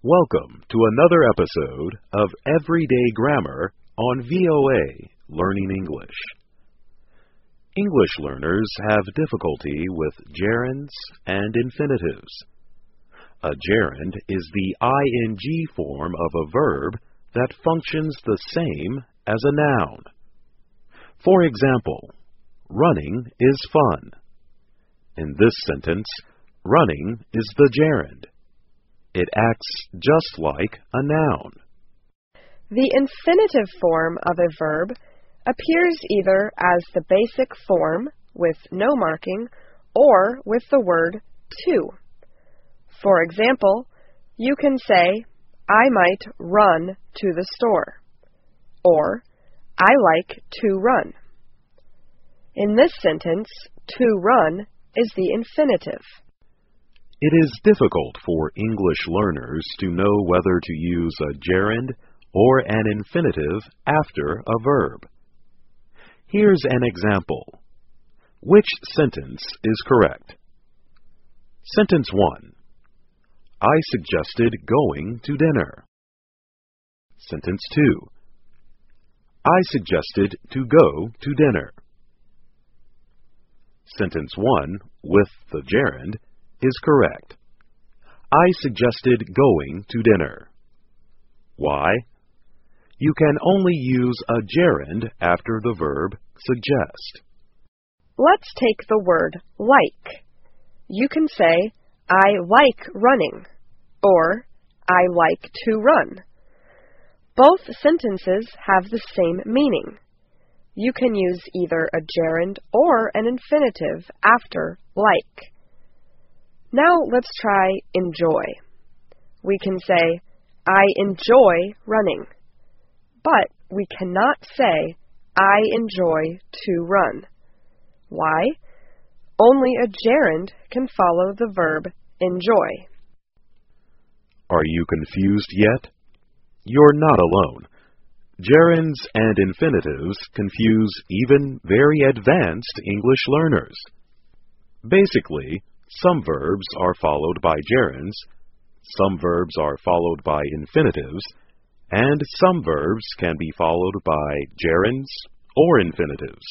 Welcome to another episode of Everyday Grammar on VOA Learning English. English learners have difficulty with gerunds and infinitives. A gerund is the ing form of a verb that functions the same as a noun. For example, running is fun. In this sentence, running is the gerund. It acts just like a noun. The infinitive form of a verb appears either as the basic form with no marking or with the word to. For example, you can say, I might run to the store, or I like to run. In this sentence, to run is the infinitive. It is difficult for English learners to know whether to use a gerund or an infinitive after a verb. Here's an example. Which sentence is correct? Sentence 1. I suggested going to dinner. Sentence 2. I suggested to go to dinner. Sentence 1 with the gerund is correct. I suggested going to dinner. Why? You can only use a gerund after the verb suggest. Let's take the word like. You can say, I like running, or I like to run. Both sentences have the same meaning. You can use either a gerund or an infinitive after like. Now let's try enjoy. We can say, I enjoy running, but we cannot say, I enjoy to run. Why? Only a gerund can follow the verb enjoy. Are you confused yet? You're not alone. Gerunds and infinitives confuse even very advanced English learners. Basically, some verbs are followed by gerunds, some verbs are followed by infinitives, and some verbs can be followed by gerunds or infinitives.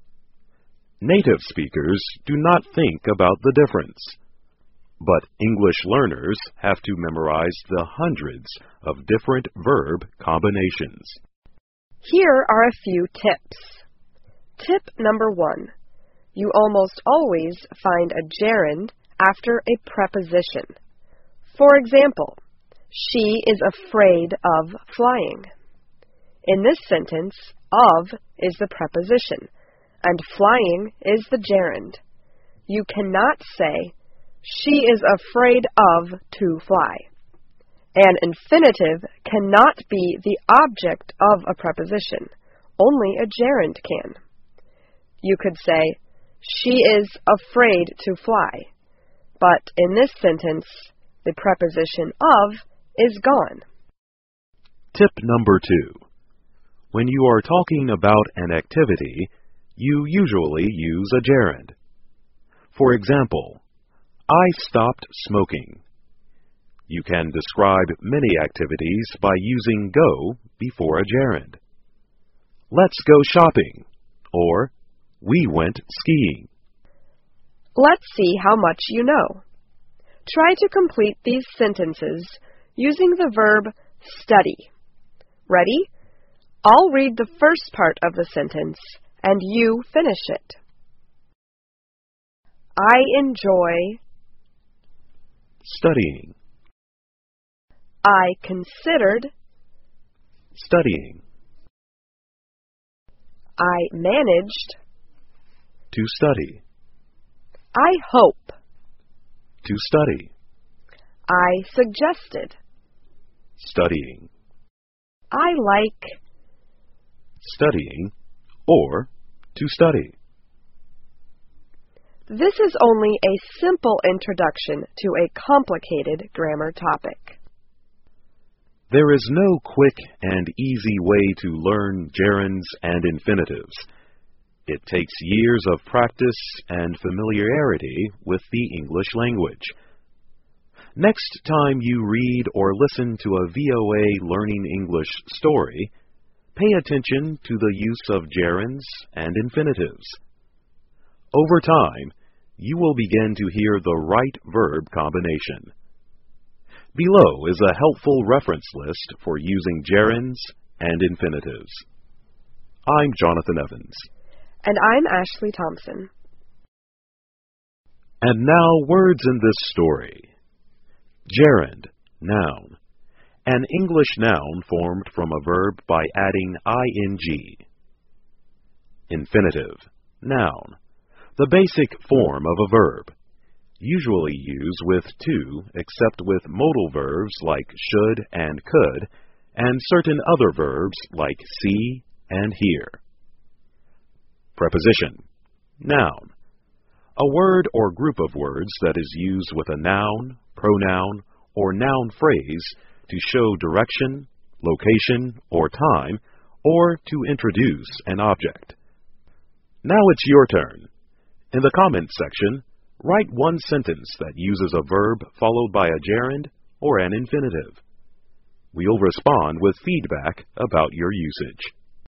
Native speakers do not think about the difference, but English learners have to memorize the hundreds of different verb combinations. Here are a few tips. Tip number 1. You almost always find a gerund after a preposition. For example, she is afraid of flying. In this sentence, of is the preposition, and flying is the gerund. You cannot say, she is afraid of to fly. An infinitive cannot be the object of a preposition. Only a gerund can. You could say, she is afraid to fly. But in this sentence, the preposition of is gone. Tip number 2. When you are talking about an activity, you usually use a gerund. For example, I stopped smoking. You can describe many activities by using go before a gerund. Let's go shopping, or we went skiing. Let's see how much you know. Try to complete these sentences using the verb study. Ready? I'll read the first part of the sentence, and you finish it. I enjoy studying. I considered studying. I managed to study. I hope to study. I suggested studying. I like studying or to study. This is only a simple introduction to a complicated grammar topic. There is no quick and easy way to learn gerunds and infinitives. It takes years of practice and familiarity with the English language. Next time you read or listen to a VOA Learning English story, pay attention to the use of gerunds and infinitives. Over time, you will begin to hear the right verb combination. Below is a helpful reference list for using gerunds and infinitives. I'm Jonathan Evans. And I'm Ashley Thompson. And now words in this story. Gerund, noun. An English noun formed from a verb by adding ing. Infinitive, noun. The basic form of a verb. Usually used with to, except with modal verbs like should and could, and certain other verbs like see and hear. Preposition, noun. A word or group of words that is used with a noun, pronoun, or noun phrase to show direction, location, or time, or to introduce an object. Now it's your turn. In the comments section, write one sentence that uses a verb followed by a gerund or an infinitive. We'll respond with feedback about your usage.